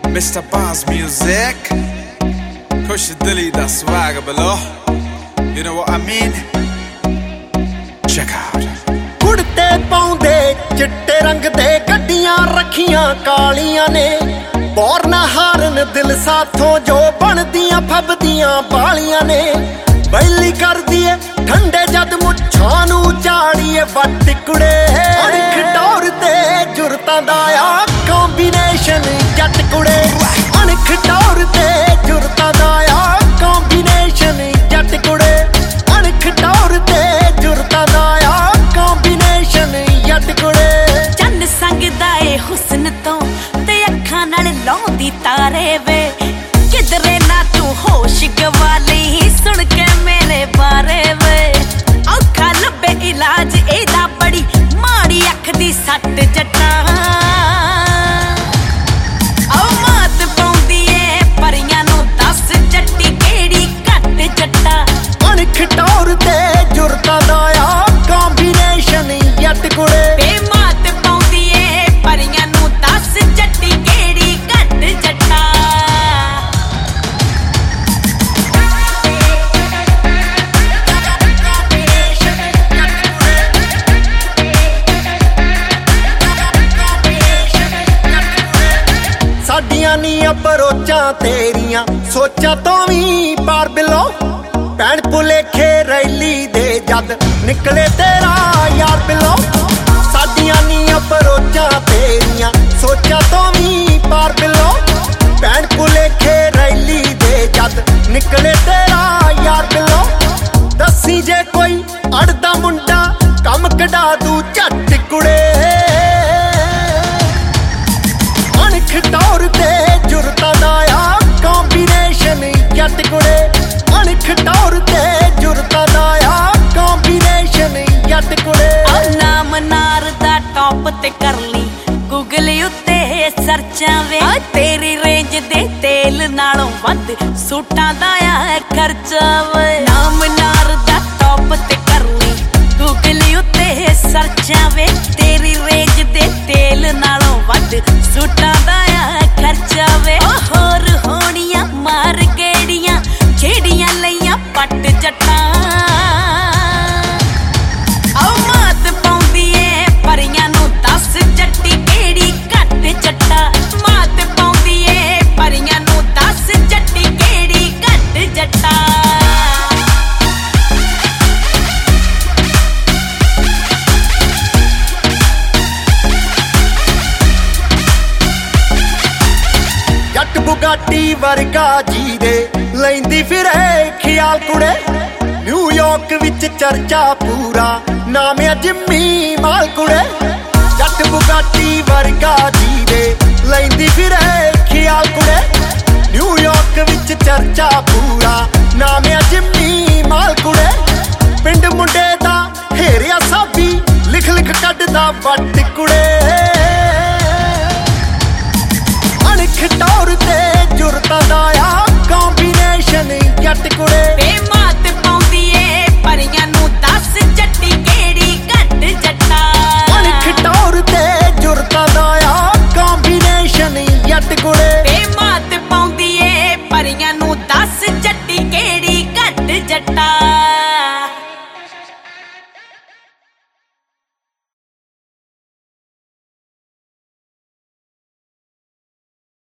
Mr. Boss Music. Push the dilly, that swagger below. You know what I mean? Check out. ਕੁੜਤੇ ਪਾਉਂਦੇ ਚਿੱਟੇ ਰੰਗ ਦੇ ਗੱਡੀਆਂ ਰੱਖੀਆਂ ਕਾਲੀਆਂ ਨੇ ਬੋਰਨਾ ਹਾਰਨ ਦਿਲ ਸਾਥੋਂ ਜੋ ਬਣਦੀਆਂ ਫੱਬਦੀਆਂ ਬਾਲੀਆਂ ਨੇ ਬੈਲੀ ਕਰਦੀ ਏ ਠੰਡੇ ਜਦ ਮੁੱਛਾਂ ਨੂੰ ਝਾੜੀਏ ਵੱਟ ਕੁੜੇ ਅਣਖ ਟੌਰ ਤੇ ਜੁਰਤਾਂ ਦਾ ਆ ਕੰਬੀਨੇਸ਼ਨ ਜੱਟ ਕੁੜੇ ਅਣਖ ਟੌਰ ਤੇ ਜੁਰਤਾਂ ਦਾ ਆ ਕੰਬੀਨੇਸ਼ਨ ਜੱਟ ਕੁੜੇ ਅਣਖ ਟੌਰ ਤੇ ਜੁਰਤਾਂ ਦਾ ਆ ਕੰਬੀਨੇਸ਼ਨ ਜੱਟ ਕੁੜੇ ਚੰਨ ਸੰਗਦਾ ਏ ਹੁਸਨ ਤੋਂ ਤੇ ਅੱਖਾਂ ਨਾਲ ਲਾਉਂਦੀ ਤਾਰੇ ਵੇ ਕਿਧਰੇ ਨਾ ਤੂੰ ਹੋਸ਼ ਗਵਾ ਲਈ ਸੁਣ ਕੇ ਮੇਰੇ ਬਾਰੇ ਵੇ ਔਖਾ ਲੱਭੇ ਇਲਾਜ ਇਹਦਾ ਬੜੀ ਮਾੜੀ ਅੱਖ ਦੀ ਸੱਟ ਜੱਟਾਂ ਮਾਤ ਪਾਉਂਦੀ ਏ ਪਰੀਆਂ ਨੂੰ ਦੱਸ ਜੱਟੀ ਕਿਹੜੀ ਘੱਟ ਜੱਟਾ ਅਣਖ ਟੌਰ ਤੇ ਜੁਰਤਾਂ ਦਾ ਆ ਕੰਬੀਨੇਸ਼ਨ ਜੱਟ ਕੁੜੇ ਤੇ ਮਾਤ ਪਾਉਂਦੀ ਏ ਪਰੀਆਂ ਨੂੰ ਦੱਸ ਜੱਟੀ ਕਿਹੜੀ ਘੱਟ ਜੱਟਾ ਸਾਡੀਆਂ ਨੀ ਅਪਰੋਚਾਂ ਤੇਰੀਆਂ ਸੋਚਾਂ ਤੋਂ ਵੀ ਪਾਰ ਬਿਲੋ ਭੈਣ ਭੁਲੇਖੇ ਰੈਲੀ ਦੇ ਜਦ ਨਿਕਲੇ ਤੇਰਾ ਯਾਰ ਬਿਲੋ ਸਾਡੀਆਂ ਨੀ ਅਪਰੋਚਾਂ ਤੇਰੀਆਂ ਸੋਚਾਂ ਤੋਂ ਵੀ ਪਾਰ ਬਿਲੋ ਭੈਣ ਭੁਲੇਖੇ ਰੈਲੀ ਦੇ ਜਦ ਨਿਕਲੇ ਤੇਰਾ ਯਾਰ ਬਿਲੋ ਦੱਸੀ ਜੇ ਕੋਈ ਅੜਦਾ ਮੁੰਡਾ ਕੰਮ ਕਢਾ ਦੂ ਝੱਟ ਕੁੜੇ ਅਣਖ ਟੌਰ ਤੇ ਜੁਰਤਾਂ ਦਾ ਆ ਕੰਬੀਨੇਸ਼ਨ ਜੱਟ ਕੁੜੇ ਅਣਖ ਟੌਰ ਤੇ ਜੁਰਤਾਂ ਦਾ ਆ ਕੰਬੀਨੇਸ਼ਨ ਜੱਟ ਕੁੜੇ ਨਾਮ ਨਾਰ ਦਾ ਟੌਪ ਤੇ ਕਰ ਲਈ ਗੂਗਲ ਉੱਤੇ ਸਰਚਾਂ ਵੇ ਤੇਰੀ ਰੇਂਜ ਦੇ ਤੇਲ ਨਾਲੋਂ ਵੱਧ ਸੂਟਾਂ ਦਾ ਆ ਖਰਚਾ ਵੇ ਨਾਮ ਨਾਰ ਦਾ ਟੌਪ ਤੇ ਕਰ ਲਈ ਗੂਗਲ ਉੱਤੇ ਸਰਚਾਂ ਵੇ ਤੇਰੀ ਰੇਂਜ ਦੇ ਤੇਲ ਨਾਲੋਂ ਵੱਧ ਸੂਟਾਂ ਦਾ ਆ ਖਰਚਾ ਵੇ ਹੋਰ ਹੋਣੀਆਂ ਮਾਰ ਗੇੜੀਆਂ ਛੇੜੀਆਂ ਲਈਆਂ ਪੱਟ ਜੱਟਾਂ ਮਾਤ ਪਾਉਂਦੀ ਏ ਪਰੀਆਂ ਨੂੰ ਦੱਸ ਜੱਟੀ ਕਿਹੜੀ ਘੱਟ ਜੱਟਾ ਮਾਤ ਪਾਉਂਦੀ ਏ ਪਰੀਆਂ ਨੂੰ ਦੱਸ ਜੱਟੀ ਕਿਹੜੀ ਘੱਟ ਜੱਟਾ ਜੱਟ ਬੁਗਾਟੀ ਵਰਗਾ ਜੀ ਦੇ ਲੈਂਦੀ ਫਿਰੇ ਖਿਆਲ ਕੁੜੇ ਨਿਊਯਾਰਕ ਵਿੱਚ ਚਰਚਾ ਪੂਰਾ ਨਾਮ ਆ ਜਿੰਮੀ ਮਾਲ ਕੁੜੇ ਜੱਟ ਬੁਗਾਟੀ ਵਰਗਾ ਜੀ ਦੇ ਲੈਂਦੀ ਫਿਰੇ ਖਿਆਲ ਕੁੜੇ ਨਿਊਯਾਰਕ ਵਿੱਚ ਚਰਚਾ ਪੂਰਾ ਨਾਮ ਆ ਜਿੰਮੀ ਮਾਲ ਕੁੜੇ ਪਿੰਡ ਮੁੰਡੇ ਦਾ ਹੇਰਿਆ ਸਾਬੀ ਲਿਖ ਲਿਖ ਕੱਢਦਾ ਵੱਟ ਕੁੜੇ ਅਣਖ ਟੌਰ ਤੇ ਜੁਰਤਾਂ ਦਾ ਆ ਕੰਬੀਨੇਸ਼ਨ ਜੱਟ ਕੁੜੇ